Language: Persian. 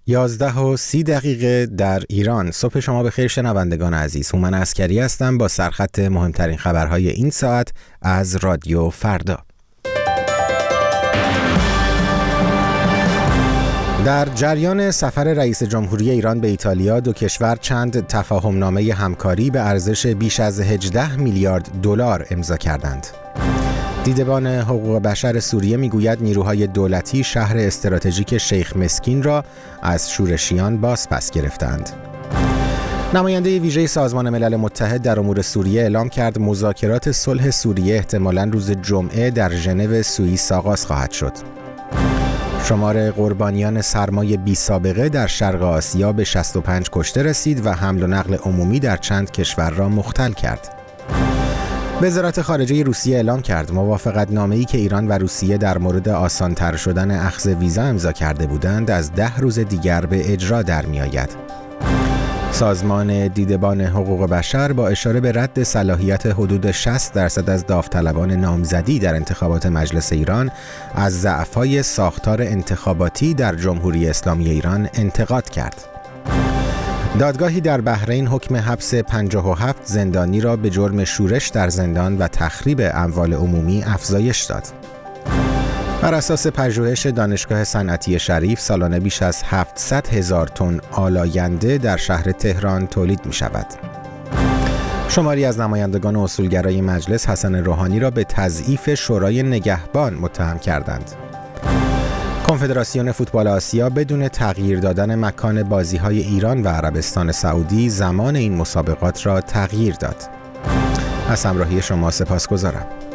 11:30 در ایران. صبح شما بخیر شنوندگان عزیز. هومن عسکری هستم با سرخط مهمترین خبرهای این ساعت از رادیو فردا. در جریان سفر رئیس جمهوری ایران به ایتالیا، دو کشور چند تفاهمنامه همکاری به ارزش بیش از 18 میلیارد دلار امضا کردند. دیدبان حقوق بشر سوریه میگوید نیروهای دولتی شهر استراتژیک شیخ مسکین را از شورشیان باز پس گرفتند. نماینده ویژه سازمان ملل متحد در امور سوریه اعلام کرد مذاکرات صلح سوریه احتمالاً روز جمعه در ژنو سوئیس آغاز خواهد شد. شمار قربانیان سرمای بی سابقه در شرق آسیا به 65 کشته رسید و حمل و نقل عمومی در چند کشور را مختل کرد. وزارت خارجه روسیه اعلام کرد موافقتنامه‌ای که ایران و روسیه در مورد آسان‌تر شدن اخذ ویزا امضا کرده بودند از 10 روز دیگر به اجرا در می‌آید. سازمان دیدبان حقوق بشر با اشاره به رد صلاحیت حدود 60% از داوطلبان نامزدی در انتخابات مجلس ایران از ضعف‌های ساختار انتخاباتی در جمهوری اسلامی ایران انتقاد کرد. دادگاهی در بحرین حکم حبس 57 زندانی را به جرم شورش در زندان و تخریب اموال عمومی افزایش داد. بر اساس پژوهش دانشگاه صنعتی شریف سالانه بیش از 700,000 تن آلاینده در شهر تهران تولید می شود. شماری از نمایندگان اصولگرای مجلس حسن روحانی را به تضعیف شورای نگهبان متهم کردند. کنفدراسیون فوتبال آسیا بدون تغییر دادن مکان بازی‌های ایران و عربستان سعودی زمان این مسابقات را تغییر داد. از همراهی شما سپاسگزارم.